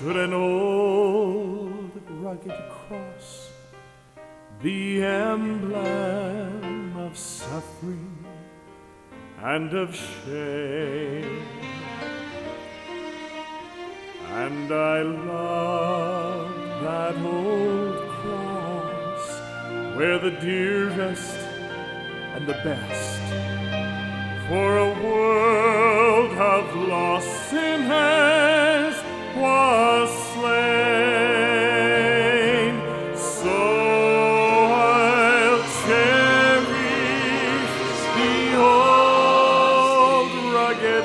Should an old rugged cross, the emblem of suffering and of shame, and I love that old cross where the dearest and the best for a world of lost sinners was slain. So I'll cherish the old rugged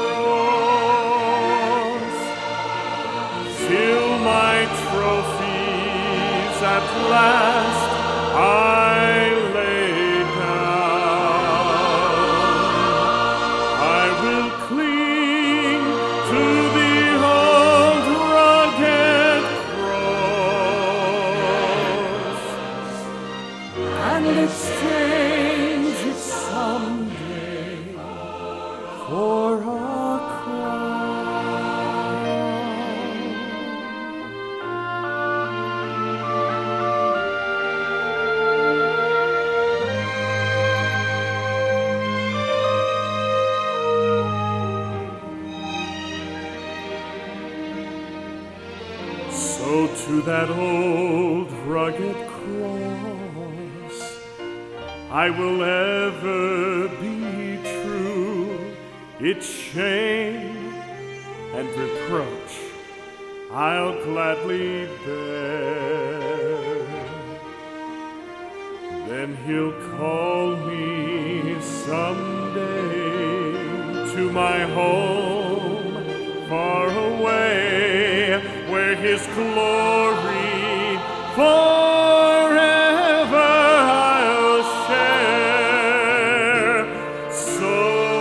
cross till my trophies at last I lay down. I will cling to the old rugged cross and exchange it someday for a So to that old rugged cross I will ever be true. Its shame and reproach I'll gladly bear. Then he'll call me someday to my home far away, where his glory forever I'll share. So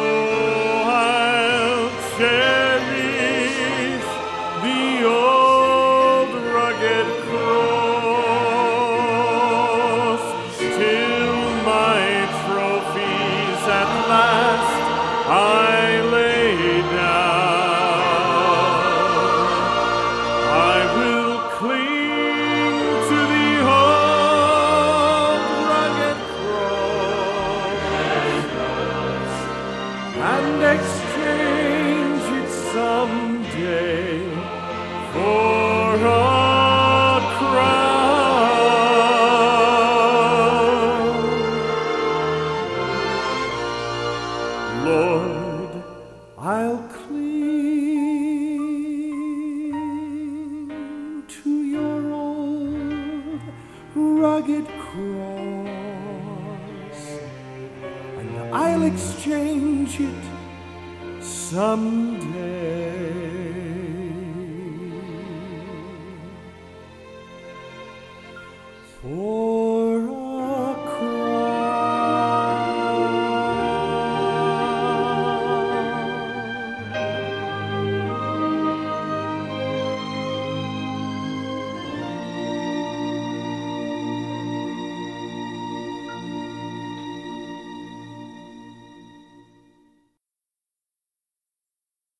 I'll cherish the old rugged cross till my trophies at last I lay down. Cling to the old rugged cross and exchange it someday for a crown. Lord, I'll cling to your old rugged cross, and I'll exchange it someday